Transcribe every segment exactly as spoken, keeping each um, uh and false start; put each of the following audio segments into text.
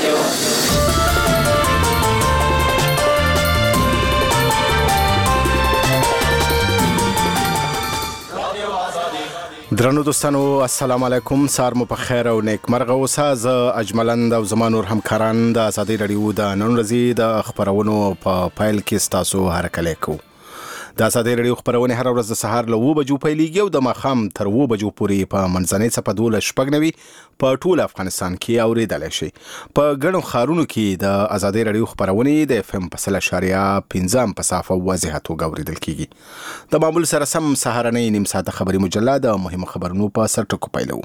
درنو دوستانو السلام علیکم، سار مو په خیر او نیک مرغه اوسه. زه اجملند او زما نور همکاران د ازادي رادیو د نن ورځې د خبرونو په پایل کې ستاسو هرکلی کوو. د ازادي رادیو خبرونه هر ورځ د سهار له اوه بجو پیلېږي او د ماښام تر اوه بجو پورې په منځنۍ څپه دولس شپږ نوي په ټول افغانستان کې اوریدلی شي. په ګڼو ښارونو کې د ازادي رادیو خبرونې د اف ام په سل اشاریه پنځه په صافه واضحه توګه اوریدل کیږي. د معمول سره سم سهارنۍ نیم ساعته خبري مجله د مهمو خبرونو په سر ټکو پیلوو.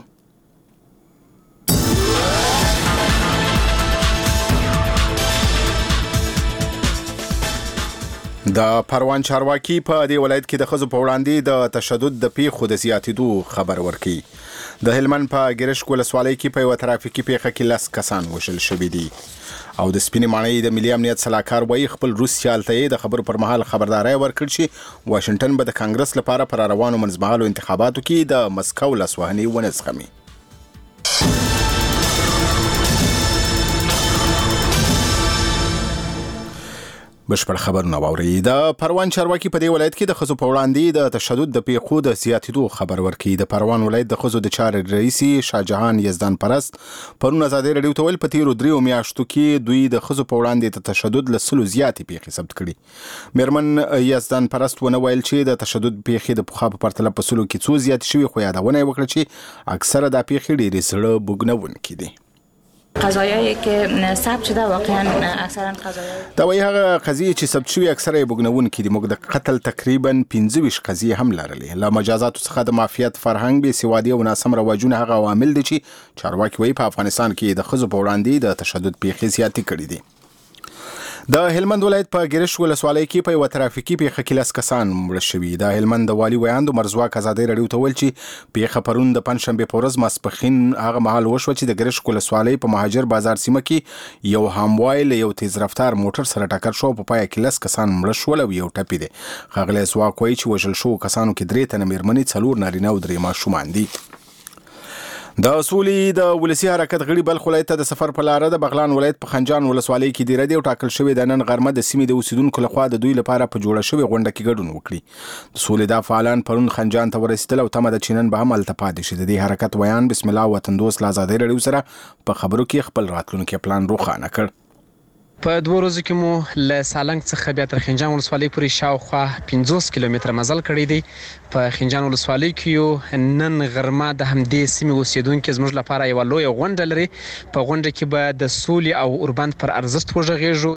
د پروان چارواکي په دې ولایت کې د ښځو په وړاندې د تشدد د پیښو د زیاتېدو خبر ورکړي. د هلمند په ګرشک ولسوالۍ کې په یوه ترافیکي پیښه کې لس کسان وژل شوي دي. او د سپینې ماڼۍ د ملي امنیت سلاکار وایي خپل روس سیال ته یې د خبرو پر مهال خبرداری ورکړ چې واشنګټن به د کانګرس لپاره پر روانو منځمهالو انتخاباتو کې د مسکو لاسوهنې ونه زغمي. بشپړ خبرونه واورئ. د پروان چارواکي په دې ولایت کې د ښځو په وړاندې د تشدد د پیښو د زیاتېدو خبر ورکړي. د پروان ولایت د ښځو د چارې رئیس شاهجهان یزدان پرست پرون ازادي رادیو ته ویل په تیرو دریو میاشتو کې دوی د ښځو په وړاندې د تشدد له سلو زیاتې پیښې ثبت کړي. میرمن یزدان پرست ونه ویل چې د تشدد پیښې د پخوا په پرتله په سلو کې څو زیاتې شوي، خو یادونه یې وکړه چې اکثره دا پیښې ډېرې زړه بوږنونکې دي. قضایایی که ثبت شده واقعا اکثرا قضایای دا وایي هغه قضیې چې ثبت شوي اکثره یې بوږنونکې دي. موږ د قتل تقریبا پنځه ویشت قضیې هم لرلې. له مجازاتو څخه د معافیت، فرهنګ، بې سوادي او ناسم رواجونه هغه عوامل دي چې چارواکي وایي په افغانستان کې د ښځو په وړاندې د تشدد پیښې زیاتې کړي دي. د هلمند ولایت په ګرشک ولسوالۍ کې په یوه ترافیکي پیښه کې لس کسان مړه شوي. د هلمند د والي ویاند مرزواک ازادي رادیو ته ویل چې پیښه پرون د پنجشنبې په ورځ ماسپښین هغه مهال وشوه چې د ګرشک ولسوالۍ په مهاجر بازار سیمه کې یو هاموای له یو تیز رفتار موټر سره ټکر شو. په پای کې لس کسان مړه شول او یو ټپي دی. ښاغلی ځواک وایي چې وژل شوو کسانو کې درې تنه میرمنې، څلور نارینه او درې ماشومان دي. د سولې د ولسي حرکت غړي بلخ ولایت ته د سفر په لاره د بغلان ولایت په خنجان ولسوالۍ کې دیره دی او ټاکل شوی د نن غرمه د سیمې د اوسیدونکو لخوا د دوی لپاره په جوړه شوې غونډه کې ګډون وکړي. د سولې دا فعالان پرون خنجان ته ورسېدل او تمه ده چې نن به هم هلته پاتې شي. د دې حرکت ویان بسم الله وطن دوست له ازادي رادیو سره په خبرو کې خپل راتلونکي پلان روښانه کړ. په دوه ورځو کې مو له سالنګ څخه بیا تر خنجان ولسوالۍ پورې شاوخوا پنځوس کیلومتره مزل کړی دی. په خنجان ولسوالۍ کې یو نن غرمه د همدې سیمې اوسیدونکي زموږ لپاره یوه لویه غونډه لري. په غونډه کې به د سولې او اوربند پر ارزښت وغږیږو.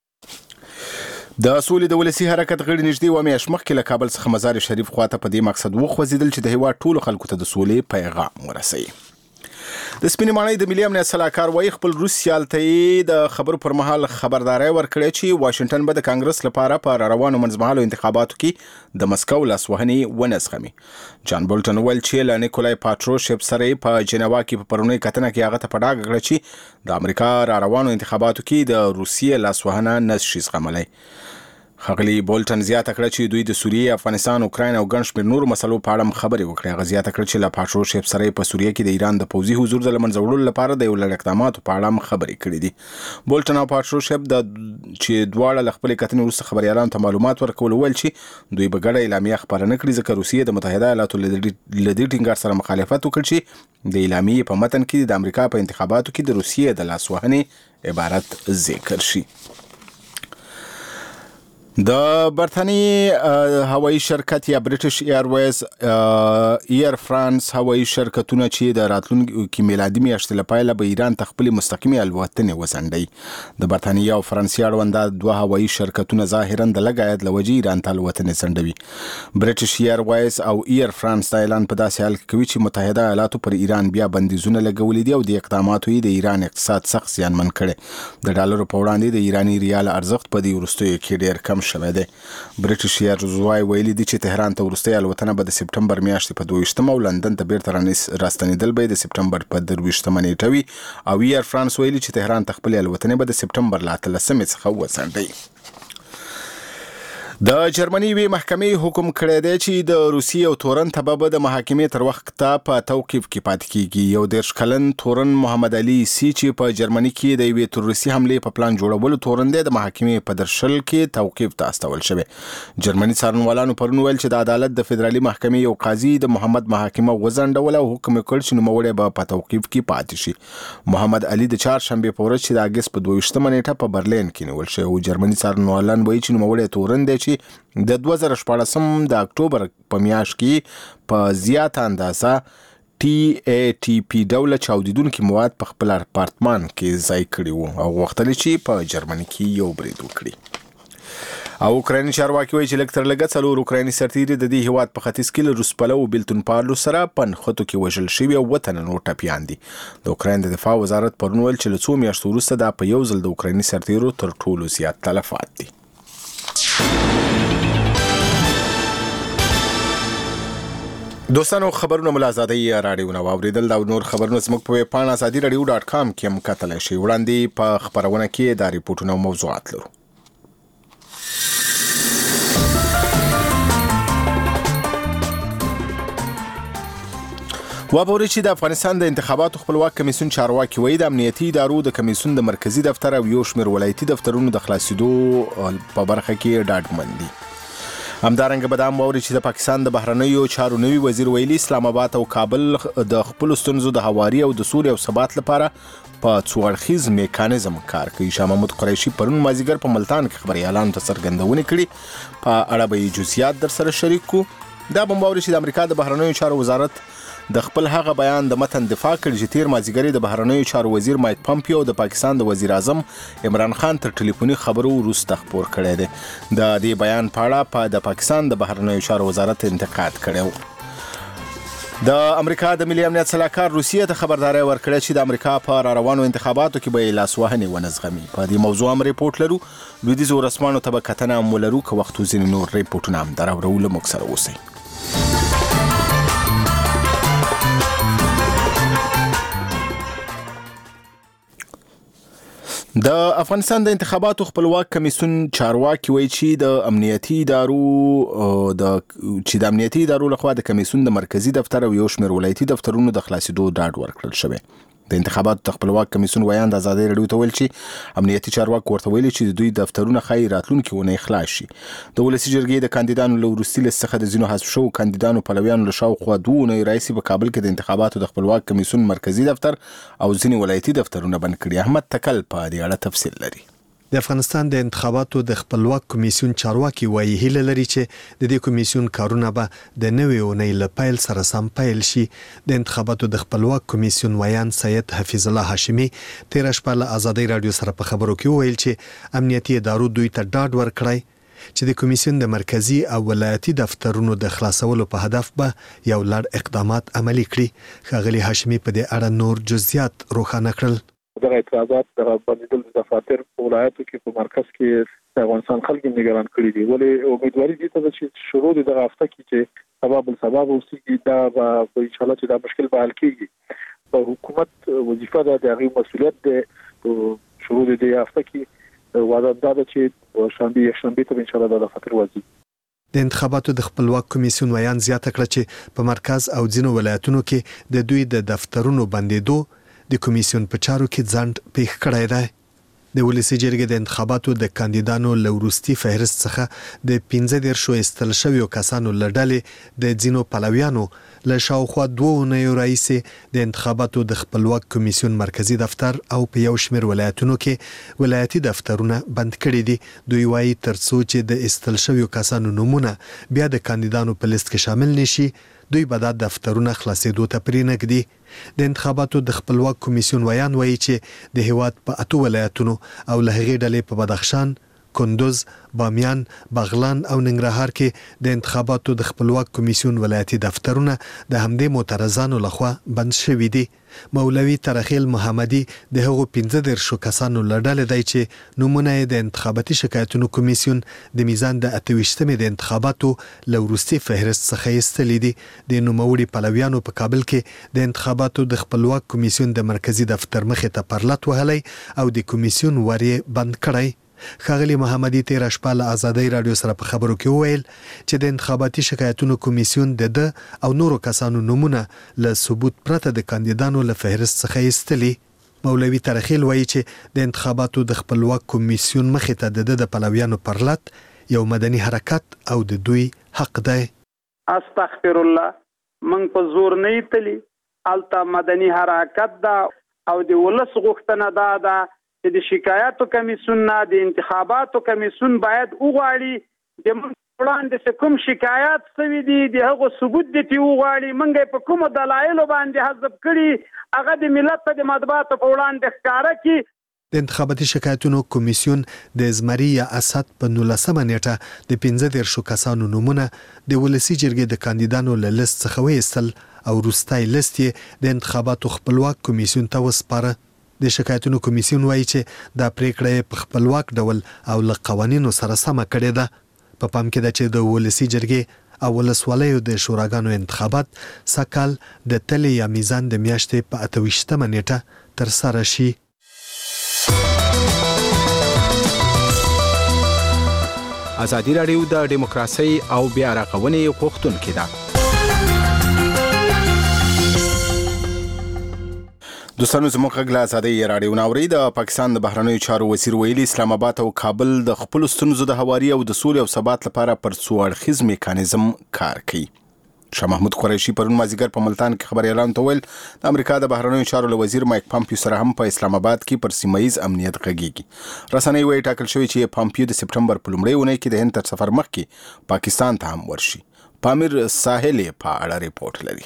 د سولې د ولسي حرکت غړي نږدې اوه میاشتې مخکې له کابل څخه مزار شریف خواته په دې مقصد وخوځېدل چې د هېواد ټولو خلکو ته د سولې پیغام ورسوي. د سپینې ماڼۍ د ملي امنیت سلاکار وایي خپل روس سیال ته یې د خبرو پر مهال خبرداری ورکړی چې واشنګټن به د کانګرس لپاره په روانو منځمهالو انتخاباتو کې د مسکو لاسوهنې ونه زغمي. جان بولټن ویل چې له نیکولای پاټروشیف سره په جنیوا کې په پرونۍ کتنه کې هغه ته په ډاګه کړه چې د امریکا را روانو انتخاباتو کې د روسیې لاسوهنه نه شي زغملی. ښاغلي بولټن زیاته کړه چې دوی د سوریې، افغانستان، اوکراین او ګڼ شمېر نورو مسلو په اړه خبرې وکړې. هغه زیاته کړه چې له پاټروشیف سره په سوریه کې د ایران د پوځي حضور د له منځه وړلو لپاره د یو لړ اقداماتو په اړه خبرې کړې دي. بولټن او پاټروشیف د چې دواړه له خپلې کتنې وروسته خبریالانو ته معلومات ورکول ویل چې دوی به ګډه اعلامیه خپاره نه کړي ځکه روسیې د متحده ایالاتو له دې ټینګار سره مخالفت وکړ چې د اعلامیې په متن کې د امریکا په انتخاباتو کې د روسیې د لاسوهنې عبارت ذکر شي. د برتانیې هوایي شرکت یا بریټیش ایرویز، ایر فرانس هوایي شرکتونه چې د راتلونکي میلادي میاشتې له پیله به ایران ته خپلې مستقیمې الوتنې وځنډوي. د برتانیې او فرانسې اړوند دا دوه هوایي شرکتونه ظاهراً د لږ عاید له وجې ایران ته الوتنې ځنډوي. بریټیش ایرویز او ایر فرانس دا اعلان په داسې حال کې کوي چې متحده ایالاتو پر ایران بیا بندیزونه لګولي دي او د اقداماتو یې د ایران اقتصاد سخت زیانمن کړی. د ډالرو په وړاندې د ایراني ریال ارزښت په دې وروستیو کې ډېر کم شوی دی. بریټیش ایرویز ویلي دي چې تهران ته وروستۍ الوتنه به د سپټمبر میاشتې په دوه ویشتمه او لندن ته بیرته راستنېدل به د سپټمبر په درویشتمه نیټه وي. او ایر فرانس ویلي چې تهران ته خپلې الوتنې به د سپټمبر له اتلسمې څخه وځنډوي. د جرمني وی محکمې حکم کړی دی چې د روسیې او تورن تبه د محاکمې تر وخت ته په توقیف کې پاتې کیږي. یو دیرش کلن تورن محمد علي سی چې په جرمني کې د یوې تروریستي حملې په پلان جوړولو تورن دی د محاکمې په درشل کې توقیف ته استول شوی. جرمني څارنوالانو پرون ویل چې د عدالت د فدرالي محکمې یو قاضي د محمد محاکمه وزنډول او حکم کړ چې نوموړی به په توقیف کې پاتې شي. محمد علي د چهارشنبې په ورځ چې د اګست په دوه ویشتمه نیټه په برلین کې نیول شوی او جرمني څارنوالان وایي چې نوموړی تورن دی چې د دوه زره شپاړسم د اکتوبر په میاشت کې په زیاته اندازه ټي اي ټي پي ډوله چاودیدونکي مواد په خپل اپارتمان کې ځای کړي وو او غوښتل چې په جرمني کې یو برید وکړي. او اوکرایني چارواکي وایي چې لږ تر لږه څلور اوکرایني سرتیري د دې هیواد په ختیځ کې له روس پلو بیلتون پالو سره په نښتو کې وژل شوي او اووه تنه نور ټپیان دي. د اوکراین د دفاع وزارت پرون ویل چې له څو میاشتو وروسته دا په یو ځل د اوکرایني سرتیرو تر ټولو زیات تلفات دي. دوستانو خبرونه ملازادي رادیو نو اوریدل دا نور خبرونه زموږ په پاڼه ازادي رادیو ډاټ کام کې هم کتلی شئ. وړاندې په خبرونه کې دا ریپورتونه او موضوعات لرو. وابوري چې د افغانستان د انتخاباتو خپلواک کمیسیون چارواکي وایي د امنیتي ادارو د کمیسیون د مرکزی دفتر او یو شمېر ولایتي دفترونو د خلاصېدو په برخه کې ډاډمن دي. همدارنګه به دا هم واوري چې د پاکستان د بهرنیو چارو نوي وزیر ویلي اسلام آباد او کابل د خپلو ستونزو د هواري او د سولې او ثبات لپاره په څو اړخیز میکانیزم کار کوي. شاه محمود قریشي پرون مازدیګر په ملتان کې خبريالانو ته څرګندونې کړي. په اړه به جزئیات در سره شریک کو. دا به واوري چې د امریکا د بهرنیو چارو وزارت د خپل هغه بیان د متن دفاع کړ چې تیر مازدیګر د بهرنیو چارو وزیر مایک پامپیو د پاکستان د وزیر اعظم عمران خان تر ټلیفوني خبرو وروسته خبر کړی دی. د دې بیان په اړه په د پاکستان د بهرنیو چارو وزارت انتقاد کړی. د امریکا د ملي امنیت سلاکار روسیې ته خبرداري ورکړه چې د امریکا په را روانو انتخاباتو کې به لاسوهنې ونزغمي. په دې موضوع هم ریپورت لرو. لویدیځو رسمانو ته به کتنه هم ولرو که وخت ځینې نور ریپورتونه هم دراوړو. له موږ سره اوسئ. د افغانستان د انتخاباتو خپلواک کمیسیون چارواکي وایي چې د امنیتي ادارو د چې د امنیتي ادارو لخوا د کمیسیون د مرکزی دفتر او یو شمېر ولایتي دفترونو د خلاصېدو ډاډ ورکړل شوی. د انتخاباتو د خپلواک کمیسیون ویان د ازادي رادیو ته ویل چې امنیتي چارواکي ورته ویلي چې د دوی دفترونه ښایي راتلونکي اونۍ خلاص شي. د ولسي جرګې د کاندیدانو له وروستي لیست څخه د ځینو حذف شوو کاندیدانو پلویانو له شاوخوا دوه اونۍ راهیسې په کابل کې د انتخاباتو د خپلواک کمیسیون مرکزی دفتر او ځینې ولایتي دفترونه بند کړي. احمد تکل په دې اړه تفصیل لري. د افغانستان د انتخاباتو د خپلواک کمیسیون چارواکي وایي هیله لري چې د دې کمیسیون کارونه به د نوې اونۍ له پیل سره سم پیل شي. د انتخاباتو د خپلواک کمیسیون ویان سید حفیظ الله هاشمي تیر شپه له ازادي رادیو سره په خبرو کې ویل چې امنیتي ادارو دوی ته ډاډ ورکړی چې د کمیسیون د مرکزی او ولایتي دفترونو د خلاصولو په هدف به یو لړ اقدامات عملي کړي. ښاغلي هاشمي په دې اړه نور جزئیات روښانه کړل. دغه اعتراضات د بندیدل د دفاتر په ولایتو کې په مرکز کې د افغانستان خلک نگران کړي دي. ولې امیدواري دي چې شروع د دغه هفته کې چې سبب السبب اوسېږي دا به ان شاء الله چې دا مشکل به حل کیږي. په حکومت وظیفه ده د هغه مسؤلیت ده شروع د دې هفته کې وعده ده چې شنبه یک شنبه ته ان شاء الله د دفاتر وځي. د انتخاباتو د خپلواک کمیسیون ویان زیاته کړه چې په مرکز او ځینو ولایتونو کې د دوی د دفترونو بندیدو د کمیسیون په چارو کې ځنډ پیښ کړی دی. د ولسي جرګې د انتخاباتو د کاندیدانو له وروستي فهرست څخه د پنځه دېرشو ایستل شویو کسانو له ډلې د ځینو پلویانو له شاوخوا دوه اونیو راهیسې د انتخاباتو د خپلواک کمیسیون مرکزی دفتر او په یو شمېر ولایتونو کې ولایتي دفترونه بند کړي دي. دوی وایي تر څو چې د ایستل شویو کسانو نومونه بیا د کاندیدانو په لیست کې شامل نشي دوی به دا دفترونه خلاصېدو ته پرېنږدي. د انتخاباتو د خپلواک کمیسیون ویان وایي چې د هیواد په اتو ولایتونو او له هغې ډلې په بدخشان، کندوز، بامیان، بغلان او ننګرهار کې د انتخاباتو د خپلواک کمیسیون ولایتي دفترونه د همدې معترضانو لخوا بند شوي دي. مولوي ترخیل محمدي د هغو پنځه دېرشو کسانو له ډلې دی چې نومونه یې د انتخاباتي شکایتونو کمیسیون د میزان د اته ویشتمې د انتخاباتو له وروستي فهرست څخه ایستلي دي. د نوموړي پلویانو په کابل کې د انتخاباتو د خپلواک کمیسیون د مرکزی دفتر مخې ته پرلط وهلی او د کمیسیون ور یې بند کړی. ښاغلي محمدي تیر شپه له آزادۍ رادیو سره په خبرو کې وویل چې د انتخاباتي شکایتونو کمیسیون د ده او نورو کسانو نومونه له ثبوت پرته د کاندیدانو له فهرست څخه ایستلي. مولوي ترخیل وایي چې د انتخاباتو د خپلواک کمیسیون مخې ته د ده د پلویانو پرلط یو مدني حرکت او د دوی حق دی. استغفر الله من په زور نه ایتلی الته مدني حرکت دا او د ولس غوښتنه دا ده چې د شکایاتو کمیسیون نه د انتخاباتو کمیسیون باید وغواړي د موږ وړاندې کوم شکایات سوي دي د هغو ثبوت دي چې وغواړي موږ په کومو دلایلو باندې حذف کړي هغه د ملت ته د مطبوعاتو په وړاندې ښکاره کړي. د انتخاباتي شکایتونو کمیسیون د زمري یا اسد په نولسمه نیټه د پنځه دیرشو کسانو نومونه د ولسي جرګې د کاندیدانو له لیست څخه وایستل او وروستی لیست یې د انتخاباتو خپلواک کمیسیون ته وسپاره. د شکایتونو کمیسیون وایي چې دا پریکړه په خپلواک ډول او له قوانینو سره سمه کړې ده. په پام کې ده چې د ولسي جرګې او ولسوالیو د شوراګانو انتخابات سږ د تلې یا میزان د میاشتې په اته ویشتمه نیټه ترسره شي. ازادي راډیو د دیموکراسي او بیا رغونې غوښتونکې ده. دوستانو زموږ غږ له ازادۍ راډیو نه اورئ. د پاکستان د بهرنیو چارو وزیر ویلي اسلام آباد او کابل د خپلو ستونزو د هواري او د سولې او ثبات لپاره پر څو اړخیز میکانیزم کار کوي. شاه محمود قریشي پرون مازدیګر په ملتان کې خبري اعلان ته ویل د امریکا د بهرنیو چارو وزیر مایک پامپیو سره هم په اسلام آباد کې پر سیمه ییز امنیت غږیږي. رسنۍ وايي ټاکل شوی چې پامپیو د سپټمبر په لومړۍ اونۍ کې د هند تر سفر مخکې پاکستان ته هم ورشي. پامیر ساحل په اړه ریپورت لري.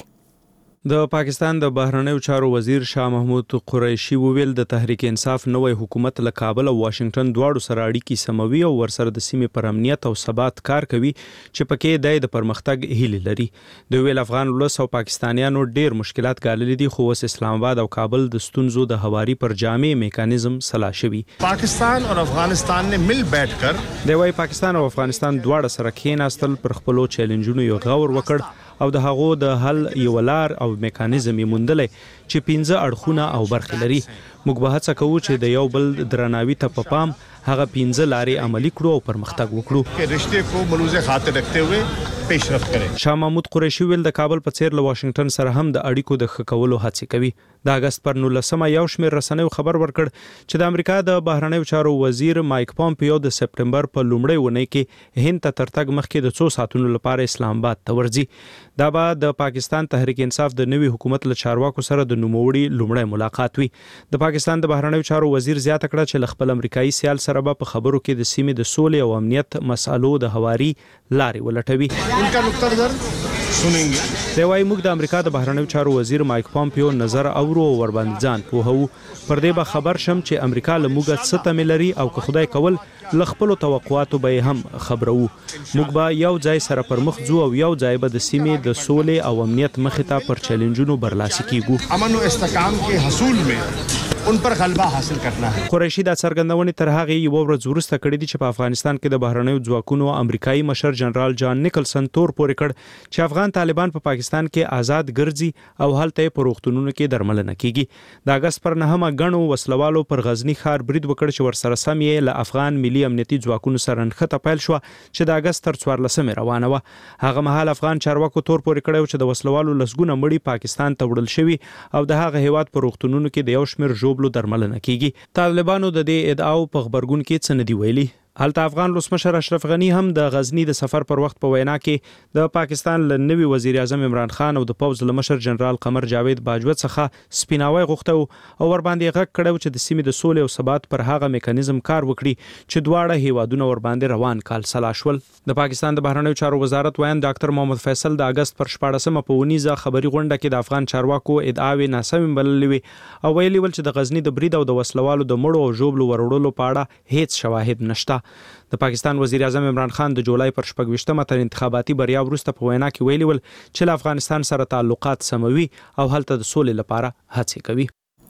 د پاکستان د بهرنیو چارو وزیر شاه محمود قریشي وویل د تحریک انصاف نوې حکومت له کابل او واشنگټن دواړو سره اړیکې سموي او ورسره د سیمې پر امنیت او ثبات کار کوي چې پکې د پرمختګ هیله لري. د ویل افغان ولس او پاکستانیانو ډیر مشکلات ګاللي دي خو اوس اسلام آباد او کابل د ستونزو د هواري پر جامع میکانیزم سلا شوي. پاکستان او افغانستان نے مل بیٹھ کر د وای پاکستان او افغانستان دواړه سره کېناستل پر خپلو چیلنجونو یو غور وکړ او د هغو د حل یو لار او میکانیزم یې موندلی چې پنځه اړخونه او برخې لري. موږ به هڅه کوو چې د یو بل درناوي ته په پام هغه پنځه لارې عملي کړو او پرمختګ وکړو. کې رشته کو ملوزه خاطر رکھتے ہوئے پیشرفت کړي. شاه محمود قریشي ویل د کابل په څیر له واشنگټن سره هم د اړیکو د ښه کولو هڅې کوي. د اگست پر نولسمه یو شمېر رسنیو خبر ورکړ چې د امریکا د بهرنیو چارو وزیر مایک پامپیو د سپټمبر په لومړۍ اونۍ کې هند ته تر تګ مخکې د څو ساعتونو لپاره اسلام آباد ته ورځي. دا به د پاکستان تحریک انصاف د نوي حکومت له چارواکو سره د نوموړي لومړی ملاقات وي. د پاکستان د بهرنیو چارو وزیر زیاته کړه چې له خپل امریکایي سیال سره به په خبرو کې د سیمې د سولې او امنیت مسالو د هواري لارې ولټوي. انکا نقطه نظر سنیں گے. دی وايي موږ د امریکا د بهرنیو چارو وزیر مایک پامپیو نظر اورو او ور باندې ځان پوهو. پر دې به خبر شم چې امریکا له موږ څه تمه لري او که خدای کول له خپلو توقعاتو به هم خبرو. موږ به یو ځای سره پر مخ ځو او یو ځای به د سیمې د سولې او امنیت مخې ته پر چیلنجونو برلاسي کیږو. امن او استحکام کے حصول میں ان پر غلبہ حاصل کرنا ہے. قریشي دا څرګندونې تر هغه یو ورځ وروسته کړې دي چې په افغانستان کې د بهرنیو ځواکونو امریکایي مشر جنرال جان نیکلسن تور پورې کړ چې افغان طالبان په پاکستان کې آزاد ګرځي او هلته په روغتونونو کې درملنه کیږي. د اگست پر نهمه غنو وسلوالو پر غزنی ښار برید وکړ چې ورسره سم یې له افغان ملي امنیتي ځواکونو سره نښته پیل شو چې د اگست تر څوارلسمې روانه وه. هغه مهال افغان چارواکو تور پورې کړی چې د وسلوالو لسګونه مړي پاکستان ته وړل شوي او د هغه هیواد په روغتونونو کې د یو شمېر ژوبلو درملنه کیږي. طالبانو د دې ادعاو په خبرګون کې څه نه دی ویلي. هلته افغان ولسمشر اشرف غنی هم د غزنی د سفر پر وخت په وینا کې د پاکستان له نوي وزیر اعظم عمران خان او د پوز له مشر جنرال قمر جاوید باجوه څخه سپیناوی غوښته او ور باندې غږ کړو چې د سیمې د سولې او ثبات پر هغه میکانیزم کار وکړي چې دواړه هیوادونه ور باندې روان کال سلا شول. د پاکستان د بهرنیو چارو وزارت وایي ډاکټر محمد فیصل د اگست پر شپاړسمه په ونیزه خبري غونډه کې د افغان چارواکو ادعاوې ناسمې بللې وي او ویلي ول چې د غزنی د برید او د وسلوالو د مړو او ژوبلو وروړلو په اړه هیڅ شواهد نشته. د پاکستان وزیر اعظم عمران خان د جولای پر شپږویشتمه تر انتخاباتي بریا وروسته په وینا کې ویلي ول چې له افغانستان سره تعلقات سموي او هلته د سولې لپاره هڅې کوي.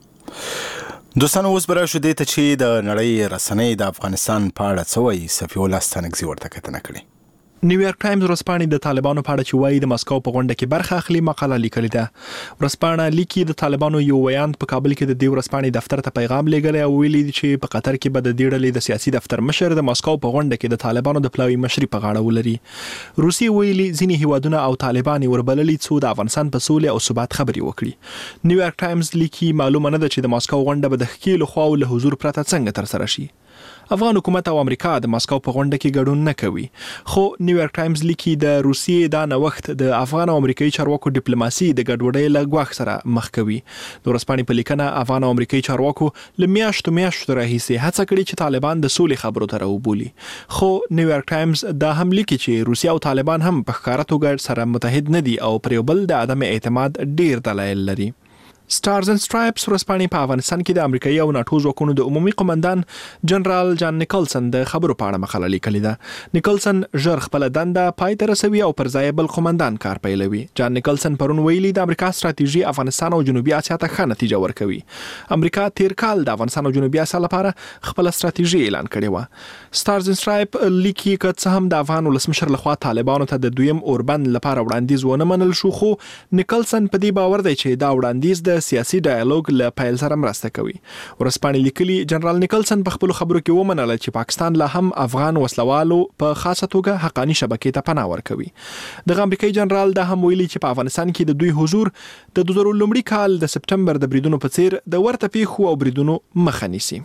دوستانو اوس به راشو دې ته چې د نړۍ رسنۍ د افغانستان په اړه څه وایي. صفي الله ستانکزي ورته کتنه کړې. نیویارک ټایمز ورځپاڼې د طالبانو په اړه چې وایي د مسکو په غونډه کې برخه اخلي مقاله لیکلې ده. ورځپاڼه لیکي د طالبانو یو ویاند په کابل کې د دې ورځپاڼې دفتر ته پیغام لېږلی او ویلي چې په قطر کې به د دې ډلې د سیاسي دفتر مشر د مسکو په غونډه کې د طالبانو د پلاوي مشري په غاړه ولري. روسي ویلي ځینې هیوادونه او طالبان وربللي څو د افغانستان په سولې او ثبات خبري وکړي. نیویارک ټایمز لیکي معلومه نه ده چې د مسکو غونډه به د ښکېلو خواو له حضور پرته څنګه ترسره شي. افغان حکومت او امریکا د مسکو په غونډه کې ګډون نه کوي، خو نیویارک ټایمز لیکي د روسیې دا نوښت د افغان او امریکایي چارواکو ډیپلوماسي د ګډوډۍ له ګواښ سره مخ کوي. د ورځپاڼې په لیکنه افغان او امریکایي چارواکو له میاشتو میاشتو راهیسې هڅه کړې چې طالبان د سولې خبرو ته راوبولي، خو نیویارک ټایمز دا هم لیکي چې روسیا او طالبان هم په ښکاره توګه سره متحد نه دي او پر یو بل د عدم اعتماد ډیر دلایل لري. سټارز اند سټرایپس ورځپاڼې په افغانستان کې د امریکایي او ناټو ځواکونو د عمومي قومندان جنرال جان نیکلسن د خبرو په اړه مقاله لیکلې ده. نیکلسن ژر خپل دنده پای ته رسوي او پر ځای بل قومندان کار پیلوي. جان نیکلسن پرون ویلي د امریکا ستراتیژي افغانستان او جنوبي اسیا ته ښه نتیجه ورکوي. امریکا تیر کال د افغانستان او جنوبي اسیا لپاره خپل ستراتیژي اعلان کړې و. سټارز اند سټرایپ لیکي که څه هم د افغان ولسمشر لخوا طالبانو ته د دویم اوربند لپاره وړاندیز ونه منل شو، خو نیکلسن په دې باور دی چې دا وړاندیز د سیاسي ډایالوګ له پیل سره مرسته کوي. ورځپاڼې لیکلي جنرال نیکلسن په خپلو خبرو کې ومنله چې پاکستان لا هم افغان وسلوالو په خاصه توګه حقاني شبکې ته پناه ورکوي. د امریکایي جنرال دا هم ویلي چې په افغانستان کې د دوی حضور د دوه زره لومړي کال د سپټمبر د بریدونو په څیر د ورته پیښو او بریدونو مخه نیسي.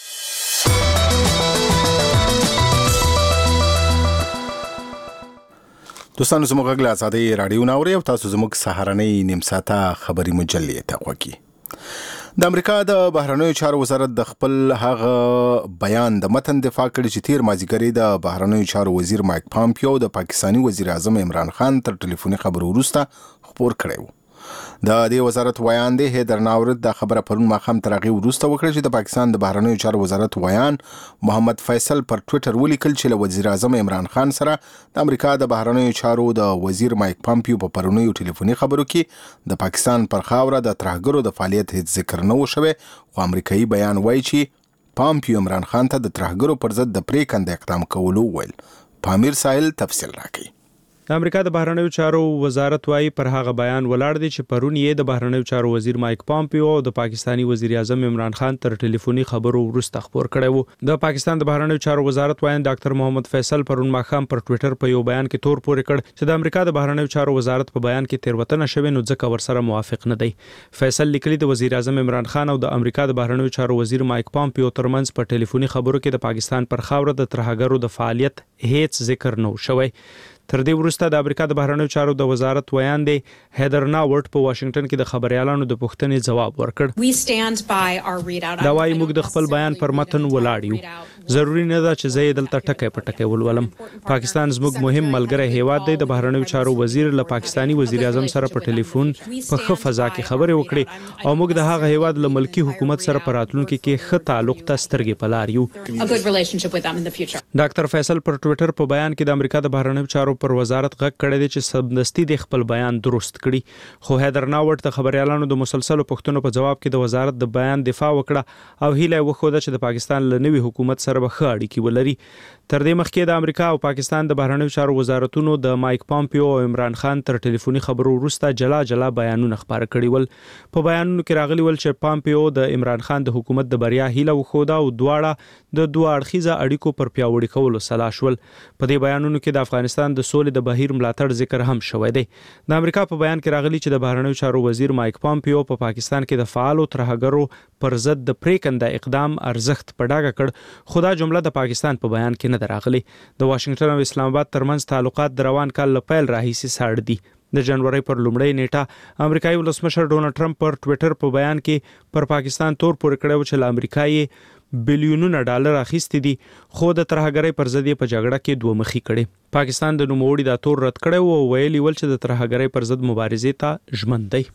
دوستانو زموږ غږ له ازادۍ راډیو ناوري او تاسو زموږ سهارنۍ نیم ساعته خبري مجلې ته غوږی. د امریکا د بهرنیو چارو وزارت د خپل هغه بیان د متن دفاع کړي چې تیر مازیګری د بهرنیو چارو وزیر مایک پامپیو د پاکستانی وزیر اعظم عمران خان تر ټلیفوني خبرو وروسته خبر کړی و. د دې وزارت ویان دی هیدر ناورد د خبره پرون ماښام تر هغې وروسته وکړه چې د پاکستان د بهرنیو چارو وزارت ویان محمد فیصل پر ټویټر ولیکل چې له وزیر اعظم عمران خان سره د امریکا د بهرنیو چارو د وزیر مایک پامپیو په پرونیو ټلیفوني خبرو کې د پاکستان پر خاوره د ترهګرو د فعالیت هیڅ ذکر نه و شوی، خو امریکایي بیان وایي چې پامپیو عمران خان ته د ترهګرو پر ضد د پریکنده اقدام کولو ویل. پامیر ساحل تفصیل راکړي. د امریکا د بهرنیو چارو وزارت وايي پر هغه بیان ولاړ دی چې پرون یې د بهرنیو چارو وزیر مایک پامپیو او د پاکستانی وزیر اعظم عمران خان تر ټلیفوني خبرو وروسته خبر کړی وو. د پاکستان د بهرنیو چارو وزارت وایي ډاکټر محمد فیصل پرون ماښام پر ټویټر په یو بیان کې تور پورې کړ چې د امریکا د بهرنیو چارو وزارت په بیان کې تیروتنه شوې نو ځکه ورسره موافق نه دی. فیصل لیکلي د وزیر اعظم عمران خان او د امریکا د بهرنیو چارو وزیر مایک پامپیو ترمنځ په ټلیفوني خبرو کې د پاکستان پر خاوره د ترهګرو د فعالیت هیڅ ذکر نه شوی. تر دې وروسته د امریکا د بهرنیو چارو د وزارت ویان دی هیدر ناورد په واشنگټن کې د خبريالانو د پوښتنې جواب ورکړ. دا وايي موږ د خپل بیان پر متن ولاړ یو، ضروری نه ده چې زه دلته ټکی په ټکی ولولم. پاکستان زموږ مهم ملګری هیواد دی. د بهرنیو چارو وزیر له پاکستانی وزیر اعظم سره په ټلیفون په ښه فضا کې خبرې وکړې او موږ د هغه هیواد له ملکی حکومت سره په راتلونکي کې ښه تعلق ته سترګې په لار یو. ډاکټر فیصل پر ټویټر په بیان کې د امریکا د بهرنیو چارو پر وزارت غږ کړی دی چې سمدستي د خپل بیان درست کړي، خو هیدر ناورد د خبريالانو د مسلسلو پوښتنو په جواب کې د وزارت د بیان دفاع وکړه او هیله وکړه چې د پاکستان له نوي حکومت سره به ښه اړیکې ولري. تر دې مخکې د امریکا او پاکستان د بهرنیو چارو وزارتونو د مایک پامپیو او عمران خان تر ټلیفوني خبرو وروسته جلا جلا بیانونه خبره کړي ول. په بیانونو کې راغلي ول چې پامپیو د عمران خان د حکومت د بریا هیله وښوده او دواړه د دوه اړخیزه اړیکو پر پیاوړي کولو سلا شول. په دې بیانونو کې د افغانستان د سولې د بهیر ملاتړ ذکر هم شوی دی. د امریکا په بیان کې راغلي چې د بهرنیو چارو وزیر مایک پامپیو په پاکستان کې د فعالو ترهګرو پر ضد د پریکنده اقدام ارزښت په ډاګه کړ، خو دا جمله د پاکستان په بیان کې نه راغلي. د واشنگټن او اسلام آباد ترمنځ تعلقات د روان کال له پیل راهیسې ساړه دي. د جنوري پر لومړۍ نیټه امریکایي ولسمشر ډونالد ټرمپ پر ټویټر په بیان کې پر پاکستان تور پورې کړی و چې له امریکایي بلیونونه ډالر اخیستي دي، خو د ترهګرۍ پر ضد په جګړه کې دوه مخي کړي. پاکستان د نوموړي دا تور رد کړی و او ویلي ول چې د ترهګرۍ پر ضد مبارزې ته ژمن دی.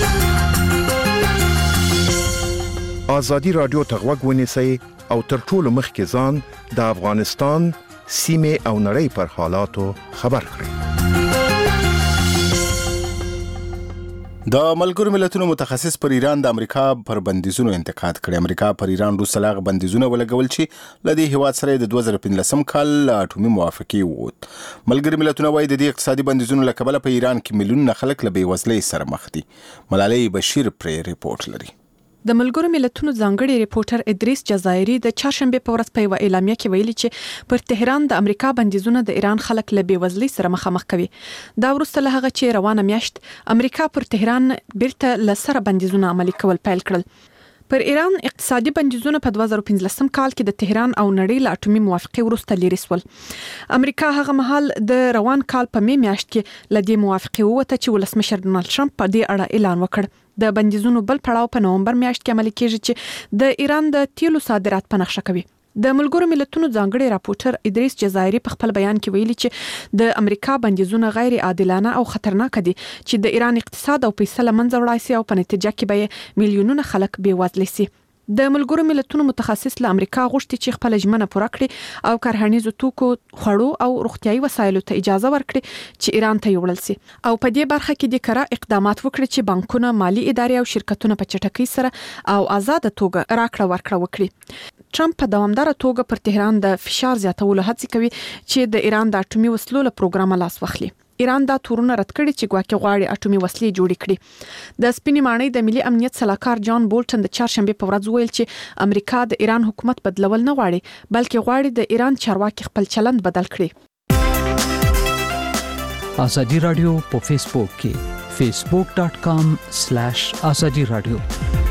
ازادي رادیو ته غوږ ونیسئ او تر ټولو مخکې ځان د افغانستان سیمه او نړۍ پر حالاتو خبر کړئ. د ملګرو ملتونو متخصص پر ایران د امریکا پر بندیزونو انتقاد کړي. امریکا پر ایران وروسته لاغ بندیزونه ولګول چې لدی هیواد سره د دوه زره پنځلسم کال اټومي موافقه ووت. ملګرو ملتونو وايي د دې اقتصادي بندیزونو له کبله په ایران کې میلیونونه خلک له بېوزلۍ سره مخ دي. ملالۍ بشیر پرې ریپورت لري. د ملګرو ملتونو ځانګړي ریپورټر ادریس جزایری د چهارشنبه په ورځ په یو اعلامیه کې ویلي چې پر تهران د امریکا بندیزونه د ایران خلک له بېوزلۍ سره مخامخ کوي. دا وروسته له هغه چې روانه میاشت امریکا پر تهران بیرته له سره بندیزونه عملي کول پیل کړل. پر ایران اقتصادي بندیزونه په دوه زره پنځلسم کال کې د تهران او نړۍ له اټومي موافقه وروسته لري سول. امریکا هغه مهال د روان کال په می میاشت کې له دې موافقه ووته چې ولسمشر ډونالد ټرمپ په دې اړه اعلان وکړ. د بندیزونو بل پړاو په نومبر میاشت کې عملي کیږي چې د ایران د تیلو صادرات په نقشه کوي. د ملګرو ملتونو ځانګړي راپورټر ادریس جزایری په خپل بیان کې ویلي چې د امریکا بندیزونه غیر عادلانه او خطرناک دي چې د ایران اقتصاد او پیسې له منځه وړای شي او په نتیجه کې به میلیونونه خلک بېوزله شي. د ملګرو ملتونو متخصص له امریکا غوښتي چې خپل ژمنه پوره کړي او کرهنیزو توکو خوړو او روغتيایي وسایلو ته اجازه ورکړي چې ایران ته یوړل شي او په دې برخه کې د کره اقدامات وکړي چې بانکونه، مالی ادارې او شرکتونه په چټکۍ سره او آزاد توګه راکړه ورکړه وکړي. ټرمپ په دوامدار توګه پر تهران د فشار زیاتولو هڅه کوي چې د ایران د اټومي وسلو له پروګرامه لاس واخلي. ایران دا تورونه رد کړي چې ګواکې غواړي اټومي وسلې جوړې کړي. د سپینې ماڼۍ د ملي امنیت سلاکار جان بولټن د چهارشنبه په ورځ ویل چې امریکا د ایران حکومت بدلول نه غواړي بلکې غواړي د ایران چارواکي خپل چلند بدل کړي. ازادي رادیو په فیسبوک کې فیسبوک ډاٹ کام سلیش ازادي رادیو.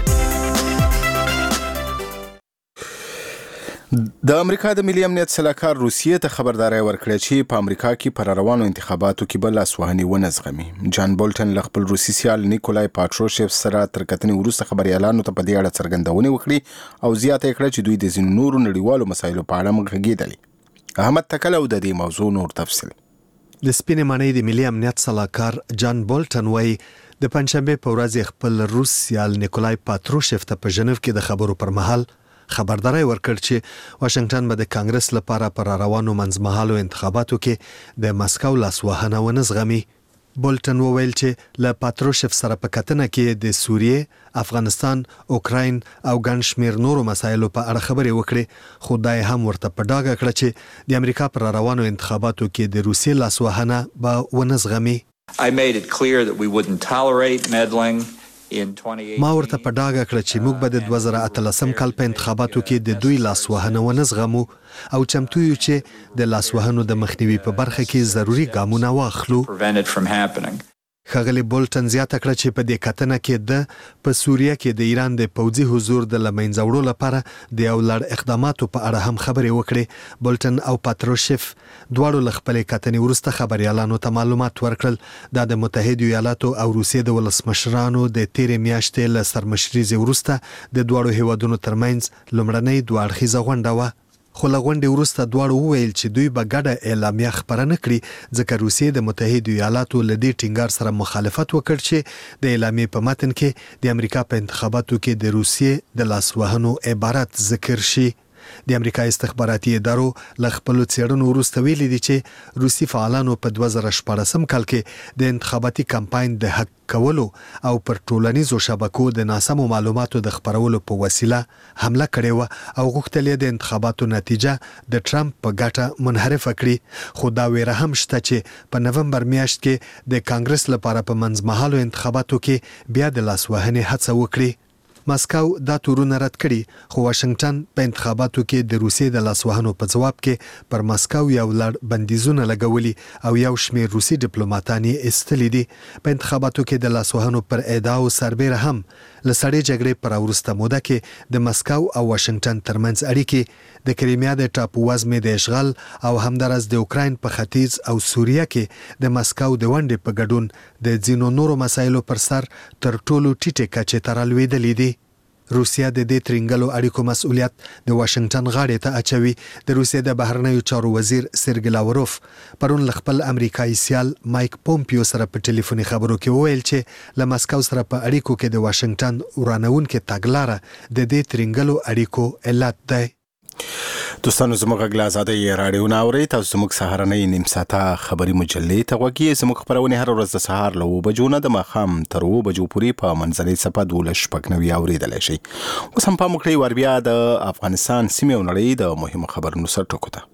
د امریکا د ملي امنیت سلاکار روسیې ته خبرداري ورکړه چې په امریکا کې پر روانو انتخاباتو کې بل لاسوهني ونه زغمي. جان بولټن له خپل روسي سیال نیکولای پاټروشیف سره تر کتنې وروسته خبريالانو ته په دې اړه څرګندونه وکړي او زیاته کړه چې دوی د ځینو نورو نړیوالو مسایلو په اړه مغږیدل. احمد تکل او د دې موضوع نور تفصیل. د سپینې ماڼۍ د ملي امنیت سلاکار جان بولټن وايي د پنځشنبه په ورځ خپل روس سیال نیکولای پاټروشیف ته په ژنیو کې د خبرو پر مهال خبرداري ورکړ چې واشنگټن به د کانګرس لپاره پر روانو منځمهالو انتخاباتو کې د مسکو لاسوهنه ونه زغمي. بولټن وویل چې له پاټروشیف سره په کتنه کې د سوریې، افغانستان، اوکراین او ګڼ شمېر نورو مسایلو په اړه خبرې وکړي خو دا هم ورته په ډاګه کړه چې د امریکا پر روانو انتخاباتو کې د روسیې لاسوهنه به ونه زغمي. I made it clear that we wouldn't tolerate meddling. ما ورته په ډاګه کړه چې موږ به د دوه زره اتلسم کال په انتخاباتو کې د دوی لاسوهنه ونه زغمو او چمتو یو چې د لاسوهنو د مخنیوي په برخه کې ضروري ګامونه واخلو. ښاغلي بولټن زیاته کړه چې په دې کتنه کې د په سوریه کې د ایران د پوځي حضور د لمنځه وړلو لپاره د یو لړ اقداماتو په اړه هم خبرې وکړې. بولټن او پاټروشیف دواړو له خپلې کتنې وروسته خبريالانو ته معلومات ورکړل. دا د متحده ایالاتو او روسیې د ولسمشرانو د تیرې میاشتې له سرمشرۍ وروسته د دواړو هیوادونو ترمنځ لومړنۍ دوه اړخیزه غونډه وه. خو له غونډې وروسته دواړو وویل چې دوی به ګډه اعلامیه خپره نه کړي ځکه روسیې د متحده ایالاتو له دې ټینګار سره مخالفت وکړ چې د اعلامیې په متن کې د امریکا په انتخاباتو کې د روسیې د لاسوهنو عبارت ذکر شي. د امریکا استخباراتي ادارو له خپل څېړنو وروسته ویلي دي چې روسي فعالانو په دوه زره شپاړسم کال کې د انتخاباتي کمپاین د حق کولو او پر ټولنیزو شبکو د ناسمو معلوماتو د خپرولو په وسیله حمله کړې و او غوښتل د انتخاباتو نتیجه د ټرمپ په ګټه منحرف کړي. خو دا ویره هم شته چې په نومبر میاشت کې د کانګرس لپاره په منځمهالو انتخاباتو کې بیا د لاسوهنې هڅه وکړي. مسکو دا تورونه رد کړي خو واشنگټن په انتخاباتو کې د روسیې د لاسوهنو په جواب کې پر مسکو یو لړ بندیزونه لګولي او یو شمېر روسي ډیپلوماټان یې ایستلي دي. په انتخاباتو کې د لاسوهنو پر ادعاو سربېره هم له سړې جګړې پر وروسته موده کې د مسکو او واشنگټن ترمنځ اړیکې د کریمیا د ټاپو وزمې د اشغال او همدارس د اوکراین په ختیځ او سوریه کې د مسکو د ونډې په ګډون د ځینو نورو مسایلو پر سر تر ټولو ټیټې کچې ته رالوېدلې دي. روسیا د دې ترنګلو اړیکو مسؤلیت د واشنگټن غاړې ته اچوي. د روسیې د بهرنیو چارو وزیر سرګی لاوروف پرون ل خپل امریکایي سیال مایک پومپیو سره په ټلیفوني خبرو کې وویل چې له مسکو سره په اړیکو کې د واشنگټن ورانونکو تګلارې د دې ترنګلو اړیکو علت دی. دوستانو زموږ غږ له آزادۍ راډیو نه اورئ. تاسو زموږ سهارنۍ نیم ساعته خبري مجلې ته غوږ یې. زموږ خپرونې هر ورځ د سهار له اوه بجو نه د ماښام تر اوه بجو پورې په منځنۍ څپه دولس شپږ نوي اورېدلی شئ. اوس هم پام وکړئ ور بیا د افغانستان سیمې او نړۍ د مهمو خبرونو سر ټکو ته.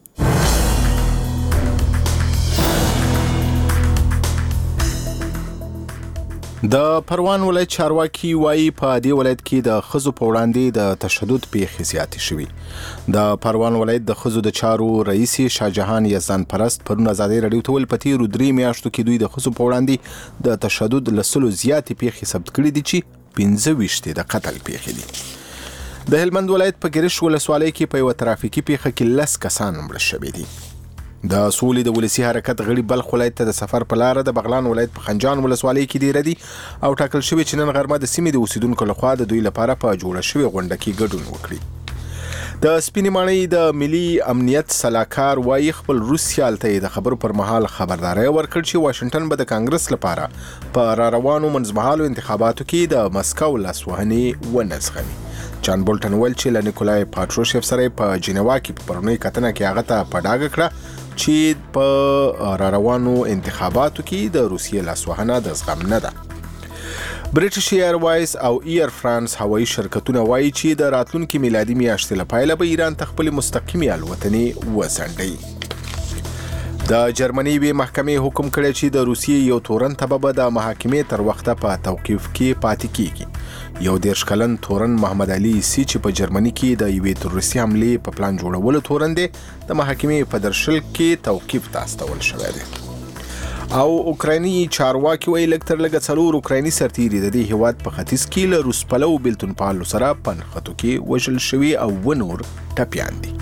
د پروان ولایت چارواکي وایي په دې ولایت کې د ښځو په وړاندې د تشدد پیښې زیاتې شوي. د پروان ولایت د ښځو د چارو رئیس شاهجهان یزدان پرست پرون ازادۍ راډیو ته ویل په تېرو درې میاشتو کې دوی د ښځو په وړاندې د تشدد له سلو زیاتې پیښې ثبت کړي دي چې پنځه ویشت د قتل پیښې دي. د هلمند ولایت په ګرش ولسوالۍ کې په یوه ترافیکي پیښه کې لس کسان مړه شوي دي. د سولې د ولسی حرکت غړي بلخ ولایت ته د سفر په لار د بغلان ولایت په خنجان ولسوالۍ کې ډیر دي او ټاکل شوی چې نن غرمه د سیمې د اوسیدونکو لخوا د دوی لپاره په جوړه شوی غونډه کې ګډون وکړي. د سپینې ماڼۍ د ملي امنیت سلاکار وایي خپل روس سیال ته د خبرو پر مهال خبرداري ورکړ چې واشنگټن به د کانګرس لپاره په را روانو منځمهالو انتخاباتو کې د مسکو لاسوهنې ونه زغمي. جان بولټن ویل چې له نیکولای پاتروشیف سره په جنیوا کې په پرونی کتنه کې هغه ته په ډاګه کړه چې په را روانو انتخاباتو کې د روسیې لاسوهنه د زغم نه ده. برټش ایروایز او ایر فرانس هوایي شرکتونه وایي چې د راتلونکي میلادي میاشتې له پیله به ایران ته خپلې مستقیمې الوتنې وځنډوي. د جرمني وی محکمې حکم کړی چې د روسیې یو تورن ته به د محاکمې تر وخته په توقیف کې پاتې کیږي. یو دېرش کلن تورن محمد علي سی چې په جرمني کې د یوې تروریستي حملې په پلان جوړولو تورن دی د محاکمې په درشل کې توقیف ته استول شوی دی. او اوکرایني چارواکي وایي لږ تر لږه څلور اوکرایني سرتیري د دې هیواد په ختیځ کې له روس پلو بیلتون پالو سره په نښتو کې وژل شوي او و نور ټپیان دي.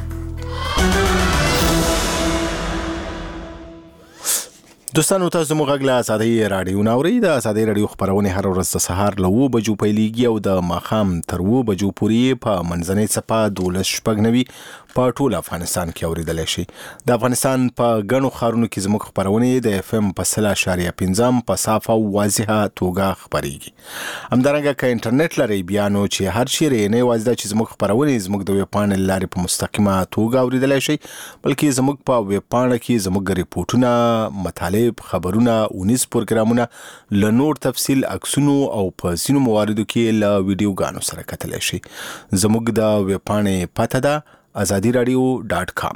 دوستانو تاسو زموږ غږ له آزادۍ راډیو نه اورئ. د آزادۍ راډیو خپرونې هر ورځ د سهار له اوه بجو پیلېږي او د ماښام تر اوه بجو پورې په منځنۍ څپه دولس شپږ نوي په ټول افغانستان کې اورېدلی شي. د افغانستان په ګڼو ښارونو کې زموږ خپرونې د اف ام په سل اشاریه پنځم په صافه او واضحه توګه خپرېږي. همدارنګه که انټرنیټ لرئ بیا نو چې هر چیرې نه یوازې دا چې زموږ خپرونې زموږ د ویبپاڼې له لارې په مستقیمه توګه اورېدلی شئ بلکې زموږ په ویبپاڼه کې زموږ ریپورټونه، مطالب، خبرونه، اونیز پروګرامونه، له نور تفصیل، عکسونو او په ځینو مواردو کې له ویډیوګانو سره کتلی شئ. زموږ د ویبپاڼې پته ده آزادی رادیو ډاټ کام.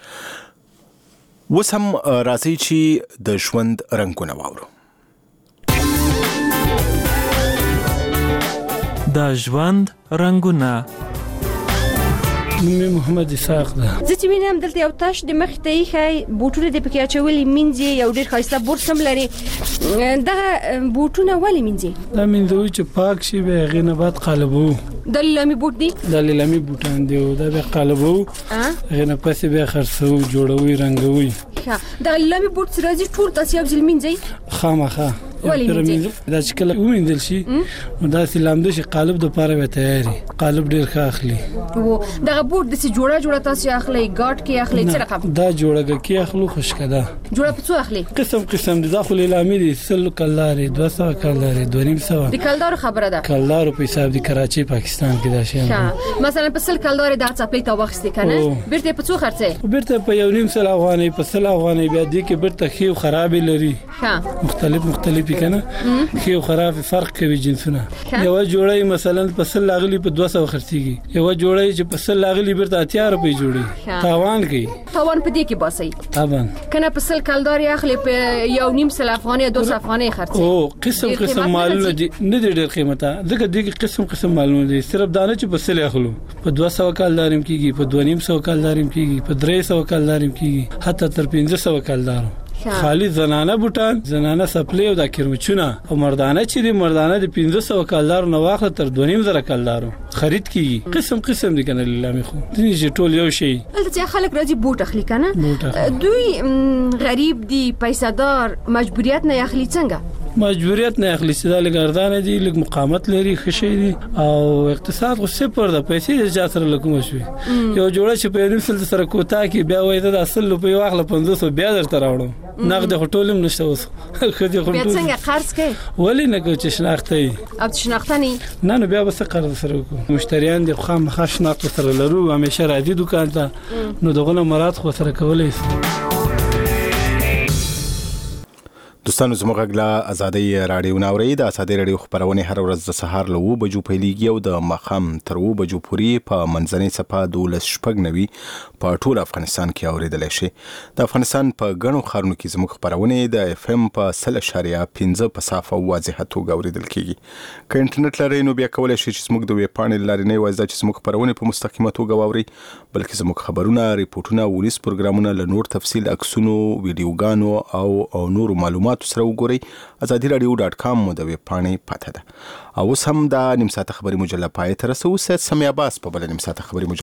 اوس هم راځئ چې د ژوند رنګونه واورو. د ژوند رنګونه. نوم محمد اسحاق ده. زه چې وینم دلته یو تاش د مخ ته یې خای بوټونه د پکې اچولي منځي یو ډېر ښایسته بوټ سم لري. دغه بوټونه ولې منځي؟ دا منځوي چې پاک شي به هغې نه بعد قالبو. دا لیلامي بوټ دي؟ دا لیلامي بوټان دي او دا به قالبو هغې نه پسې بیا خرڅوو، جوړوي، رنګوي. ښه دغه لیلامي بوټ چې راځي ټول تاسې یو ځل منځئ؟ خامخا ولې منځئ؟ دا چې کله ومینځل شي نو داسې لامده شي قالب دپاره به تیار وي. قالب ډېر ښه اخلي. دغه بوټ داسې جوړه جوړه تاسې اخلئ؟ ګاټ کې اخلئ؟ څه رقم؟ دا جوړه کې اخلو خشکه ده. جوړه په څو اخلئ؟ قسم قسم دي. دا خو لیلامي دي. سل کلدارې، دوه سوه کلدارې، دوه نیم سوه. د کلدارو خبره ده؟ کلدارو په حساب د کراچۍ پاکستان کې دا شی مثلا په سل کلدارې دا څپلۍ ته واخیستې که نه بیرته یې په څو خرڅئ؟ بیرته په یو نیم سل افغانۍ، په سل افغانۍ. بیا دې کې بیرته ښې او خرابې لري. مختلف مختلف یې که نه ښې او خراب فرق کوي جنسونه. یوه جوړه مثلا په سل لاغلي په دوه سوه خرڅېږي. یوه جوړه چې په سل لاغلي بیرته اتیا روپۍ جوړي. تاوان کوي. تاوان په دې کې باسئ؟ طبعا. که نه په سل کلدارې اخلي په یو نیم سل افغانۍ دوه سوه افغانۍ خرڅئ؟ او قسم قسم مالونه دي. نه دي ډېر قیمته ځکه دې کې قسم قسم مالونه دي. صرف دا نه چې په سل اخلو، په دوه سوه کلدار هم کېږي، په دوه نیم سوه کلدار هم کېږي، په درې سوه کلدار هم کېږي، حتی تر پنځه سوه کلدارو. خالی زنانه بوټان، زنانه سپلې او دا کرمچونه او مردانه چې دي مردانه د پنځه سوه کلدارو نه واخله تر دوه نیم زره کلدارو خرید کیږي. قسم قسم دي کنه لیلامي خو دې چې ټول یو شی. دلته چې خلک راځي بوټ اخلي کنه دوی غریب دي، پیسې دار، مجبوریت نه اخلي څنګه؟ مجبوریت نه اخلي چې د لګردان دي لګ مقاومت لري خشي دي او اقتصاد خو صفر د پیسې اجازه سره لکوم شوي یو جوړه چې په یو سل سره کوتا کې بیا وای د اصل په واخله پنځوس بیا درته راوړم نقد هټولم نشته اوس خو دې خو بیا څنګه قرض کوي ولی نه کو چې شناختي او شناختنی نه نو بیا به قرض سره کو مشتریان دي خو هم خاص سره لرو همیشه راځي دکان ته نو دغه مراد خو سره کولای شي دوستانو زموږ غلا ازادي رادیو ناوړي د ازادي رادیو خبرونه هر ورځ د سهار له و بجو پیلېږي او د مخام تر و بجو پورې په منځنۍ صفه دولس شپږ نوي په ټول افغانستان کې اوریدل شي د افغانستان په غنو خارونو کې زموږ خبرونه د اف ام په سل اشاریه پنځه په صافه واضحه توګه اوریدل کیږي که انټرنیټ لرئ نو بیا کولای شئ چې زموږ د ویب پاڼې لارې نه وایي چې زموږ خبرونه په مستقیمه توګه واوري بلکې زموږ خبرونه ریپورتونه ولس پروګرامونه له نور تفصیل عکسونو ویډیوګانو او او نور معلومات سره وګورئ ازادي رادیو ډاټ کام مو د ویب پاڼې پته ده او اوس هم د نیم ساعت خبري مجله پای تر اوسه سمیا باس په بل نیم ساعت خبري